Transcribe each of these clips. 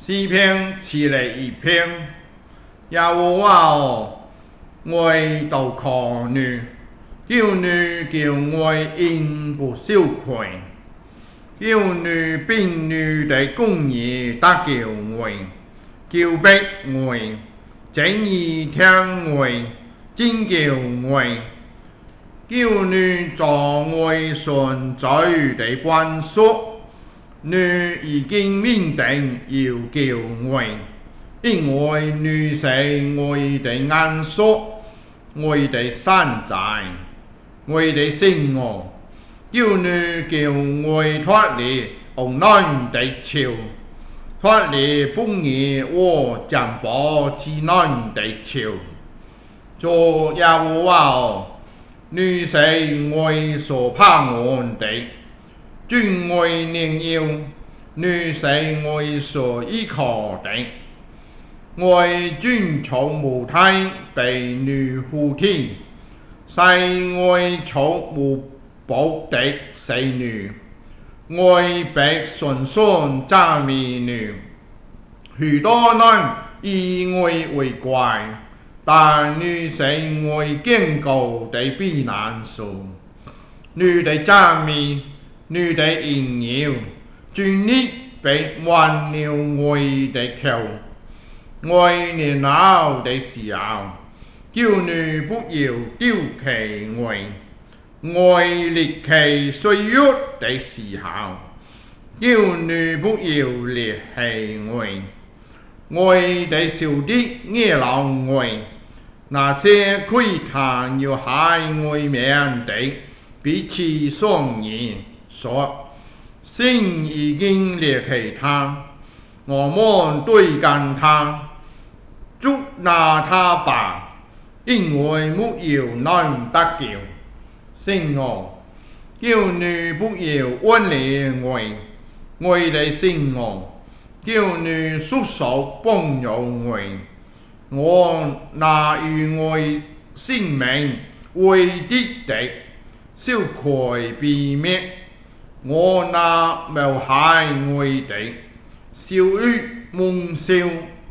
诗篇701篇，耶和華哦，我投靠你，求你叫我永不羞愧，求你並你的公義得救我，救逼我，正義聽我，拯救我，求你作我存在的關屬。你已經命定要救我，因為你是我的安宿，我的山寨，我的聖我，叫你叫我脫離惡人的手，脫離不義和強暴之人的手。主耶和華哦，你是我所盼望的。尊我榮耀，你是我所依靠的。我尊崇無體被你呼天，是我從無保的死女。我被信心讚美你，許多人以我為怪，但你是我堅固的避難所。你的讚美，你的榮耀，尊你被滿了我的口。我年老的時候，叫你不要丟棄我；我離棄歲月的時候，叫你不要離棄我。我的仇敵惹惱我，那些窺探要害我命的，彼此商議說，神已經離棄他，我們對抗他，捉拿他吧，因為沒有能得救。神哦，叫你不要遠離我的神哦，叫你束手幫助我那與我性命為敵的，羞愧避滅。我那謀害我的，羞辱蒙羞，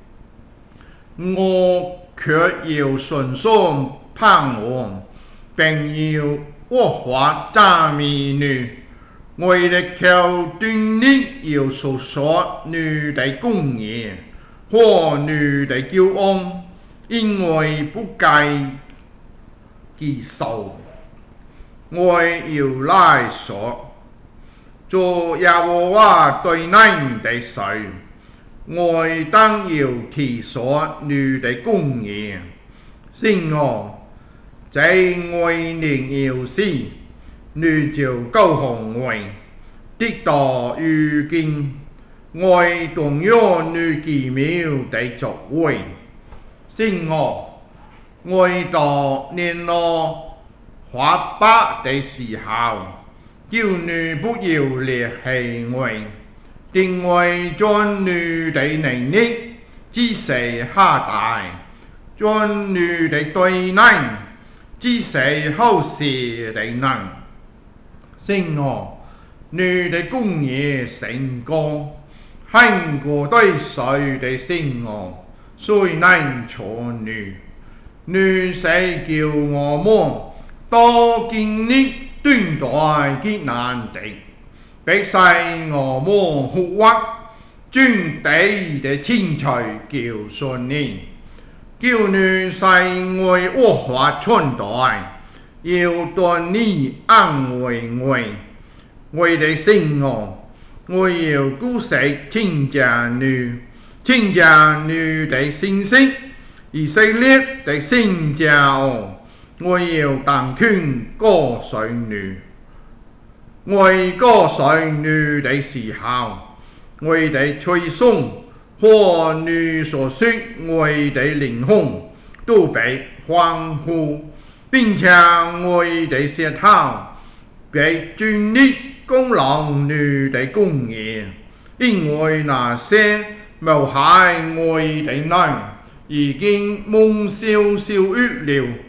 我卻要信心盼望，並要惡法讚美你。我的口對你要訴說你的公義和你的救恩，因為不計其數。我要來說，主耶和華對恁的罪，我當要提說你的公義。神哦，在我年幼時，你就救紅我，直到如今，我動用你奇妙的作為。神哦，我到年老發白的時候，叫你不要離棄我，定為將你的能力指示下代，將你的對能指示後世的人。神哦，你的公義勝過，勝過對誰的神哦，誰能錯你？你是叫我們多經歷短代艱難的，逼使我們復活，尊地的青菜叫順你，叫你使我惡法存在，要對你安慰我的神哦，我要鼓舌稱讚你，稱讚你的信息，以色列的聖者哦。我要當權歌隨你，我歌隨你的時候，我的吹頌和你所說我的靈魂都被歡呼，並且我的舌頭被尊你供養你的公義，因為那些謀害我的人已經蒙羞羞辱了。